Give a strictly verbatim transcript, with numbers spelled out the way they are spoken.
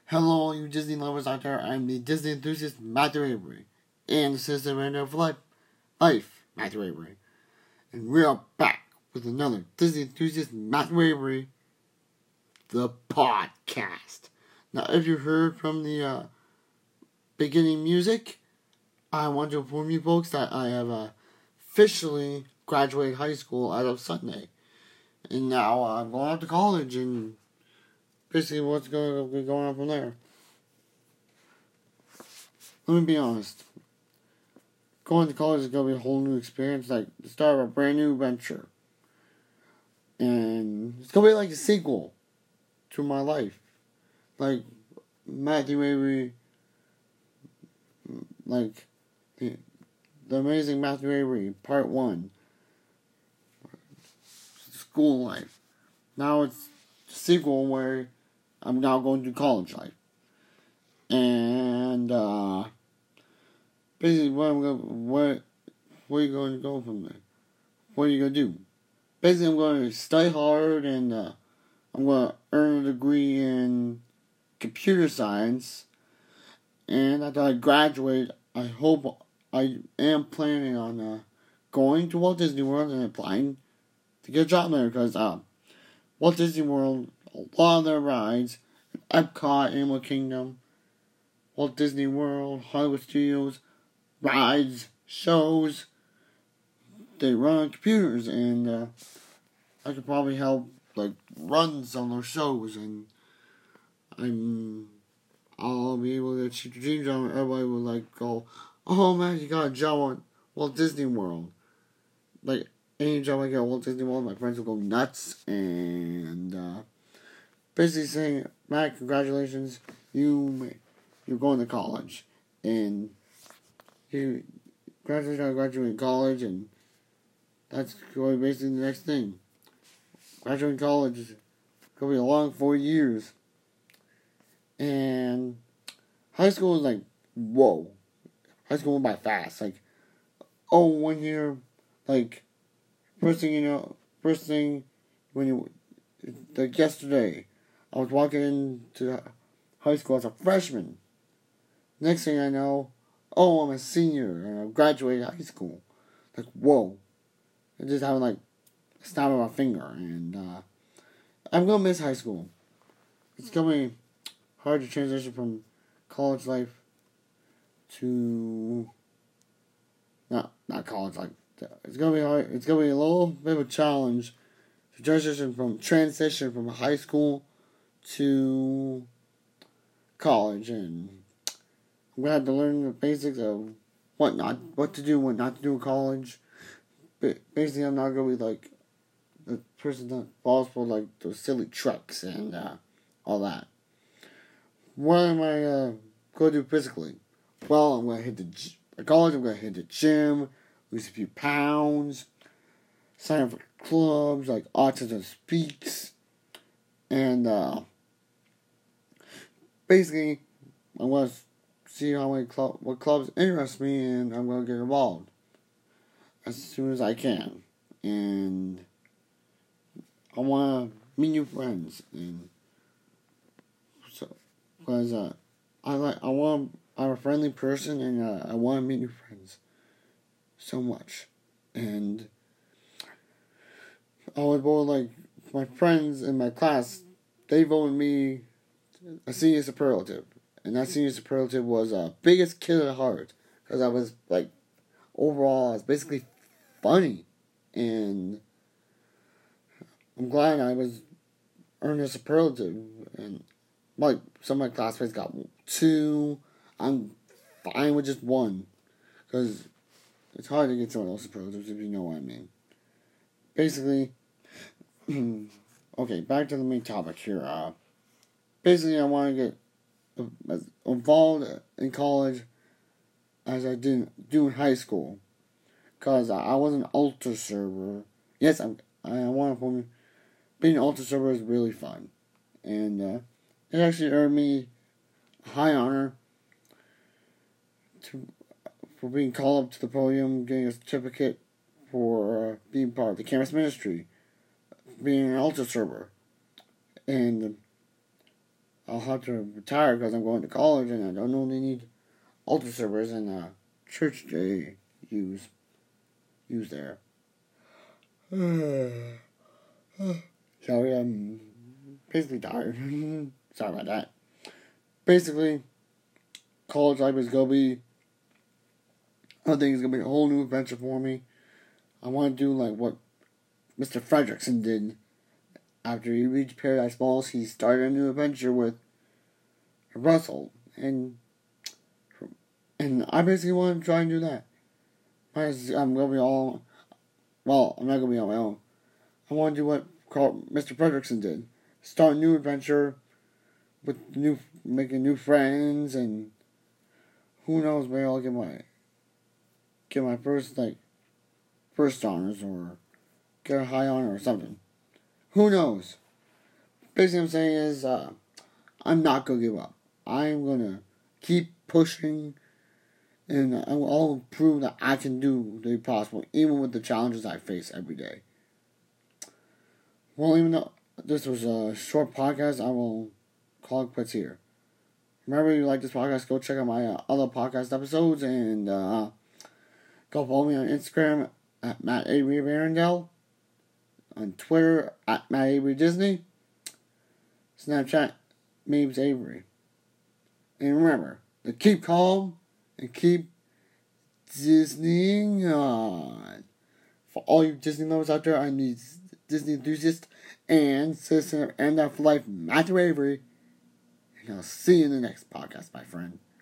Hello, you Disney lovers out there. I'm the Disney enthusiast Matthew Avery, and assistant editor of Life, Life Matthew Avery, and we are back with another Disney enthusiast Matthew Avery, the podcast. Now, if you heard from the uh, beginning music, I want to inform you folks that I have uh, officially graduated high school as of Sunday, and now uh, I'm going off to college and. Basically, what's going to be going on from there? Let me be honest. Going to college is going to be a whole new experience, like the start of a brand new venture. And it's going to be like a sequel to my life. Like Matthew Avery, like the, the amazing Matthew Avery, part one. School life. Now it's a sequel where I'm now going to college life. And, uh, basically, what I'm going to, what, where are you going to go from there? What are you going to do? Basically, I'm going to study hard and, uh, I'm going to earn a degree in computer science. And after I graduate, I hope, I am planning on, uh, going to Walt Disney World and applying to get a job there because, uh, Walt Disney World, a lot of their rides, Epcot, Animal Kingdom, Walt Disney World, Hollywood Studios, rides, shows, they run on computers, and uh, I could probably help, like, run some of those shows, and I'm, I'll be able to achieve the dream job, and everybody will, like, go, oh, man, you got a job on Walt Disney World. Like, any job I get at Walt Disney World, my friends will go nuts, and, uh, basically saying, Matt, congratulations, you, you're going to college, and you, congratulations on graduating college, and that's going to be basically the next thing. Graduating college is going to be a long four years, and high school is like, whoa, high school went by fast, like, oh, one year, like, first thing you know, first thing, when you, like yesterday, I was walking into high school as a freshman. Next thing I know, oh, I'm a senior and I graduated high school. Like, whoa. I just having like a snap of my finger. And uh, I'm going to miss high school. It's going to be hard to transition from college life to... Not, not college life. It's going to be hard. It's going to be a little bit of a challenge to transition from, transition from high school to college, and I'm gonna have to learn the basics of what not, what to do, what not to do in college. But basically, I'm not gonna be like the person that falls for like those silly tricks and uh, all that. What am I uh, gonna do physically? Well, I'm gonna hit the g- at college. I'm gonna hit the gym, lose a few pounds, sign up for clubs like Autism Speaks, and uh. Basically, I want to see how many club, what clubs interest me, and I'm going to get involved as soon as I can. And I want to meet new friends, and so because uh, I like I want I'm a friendly person, and uh, I want to meet new friends so much. And I was both like my friends in my class, they voted me a senior superlative, and that senior superlative was uh, biggest kid at heart, because I was like, overall, I was basically funny, and I'm glad I was earning a superlative, and like some of my classmates got two. I'm fine with just one, because it's hard to get some of those superlatives if you know what I mean. Basically, okay, back to the main topic here. Uh, Basically, I want to get as involved in college as I did do in high school, because I was an altar server. Yes, I'm, I want to. Being an altar server is really fun, and uh, it actually earned me a high honor to for being called up to the podium, getting a certificate for uh, being part of the campus ministry, being an altar server, and. Uh, I'll have to retire because I'm going to college and I don't only need altar servers and uh, church they use use there. Sorry, I'm basically tired. Sorry about that. Basically, college life is gonna be. I think it's gonna be a whole new adventure for me. I want to do like what Mister Fredrickson did. After he reached Paradise Falls, he started a new adventure with Russell, and and I basically want to try and do that. I'm gonna be all. Well, I'm not gonna be on my own. I want to do what Mister Fredrickson did. Start a new adventure with new, making new friends, and who knows, maybe I'll get my get my first like first honors or get a high honor or something. Who knows? Basically, what I'm saying is uh, I'm not gonna give up. I'm gonna keep pushing, and I'll prove that I can do the impossible, even with the challenges I face every day. Well, even though this was a short podcast, I will call it quits here. Remember, if you like this podcast, go check out my uh, other podcast episodes, and uh, go follow me on Instagram at Matt Avery Arundel, on Twitter at Matt Avery Disney, Snapchat Mabes Avery. And remember, to keep calm and keep Disneying on. For all you Disney lovers out there, I need Disney enthusiast and citizen and for life, Matthew Avery. And I'll see you in the next podcast, my friend.